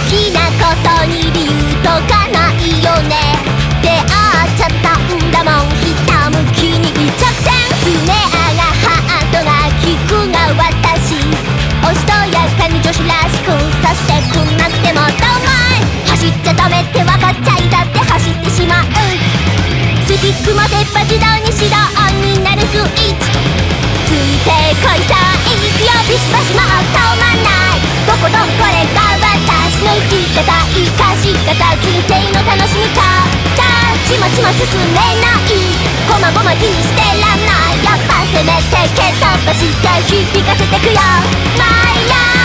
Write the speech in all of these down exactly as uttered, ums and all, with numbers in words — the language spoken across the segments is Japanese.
きなことに理由とかないよね。出会っちゃったんだもん、ひたむきに一直線。スネアがハートが利くが私、おしとやかに女子らしくさしてくんなくてもどうもい。走っちゃダメって分かっちゃいたって走ってしまう。スティックも出っ歯自動に指導になるスイッチ。ついてこいさ行くよビシバシもう止まんない。とことんこれが私の生き方、生かし方、人生の楽しみ方。ちまちま進めない、ごまごま気にしてらんない。やっぱせめて蹴飛ばして響かせてくよ My life。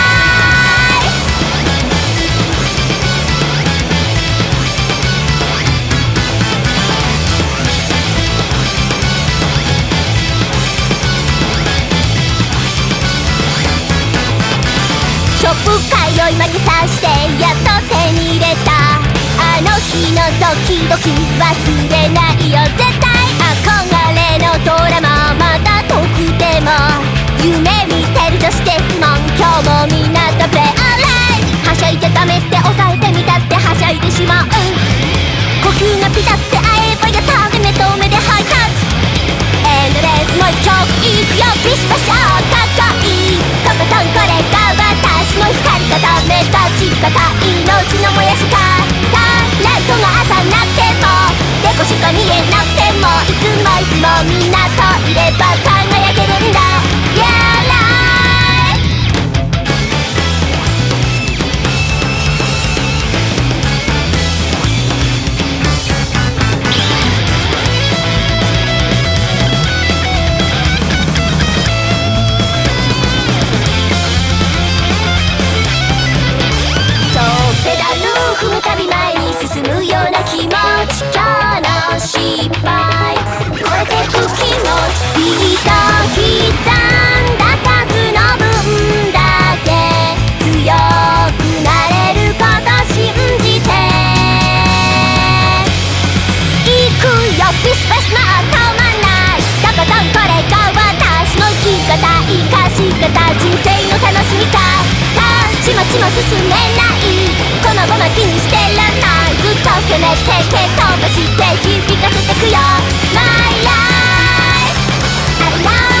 ショップ通いまでさしてやっと手に入れたあの日のドキドキ忘れないよ絶対。憧れのドラマまだ遠くでも夢見てる女子ですもん。今日もみんなとプレイアレイ。はしゃいじゃダメって抑えてみたってはしゃいでしまう。呼吸がピタって合えばやったで目と目でハイタッチ。エンドレスもう一曲いくよビシバシかっこいい。とことんこれが私の光り方、目立ち方、命の燃やし方。ライトが当たんなくてもデコしか見えなくてもいつもいつもみんなといれば輝けるんだ Yeah life。 そうペダル踏むたび前に進むような気持ち。今日の失敗超えてく気持ち。ビート刻んだ数の分だけ強くなれること信じていくよビシバシもう止まんない。とことんこれが私の生き方、生かし方、人生の楽しみ方。ちまちま進めない、こまごま気にしてらんない。ずっと攻めて蹴飛ばして響かせてくよ My life。 I love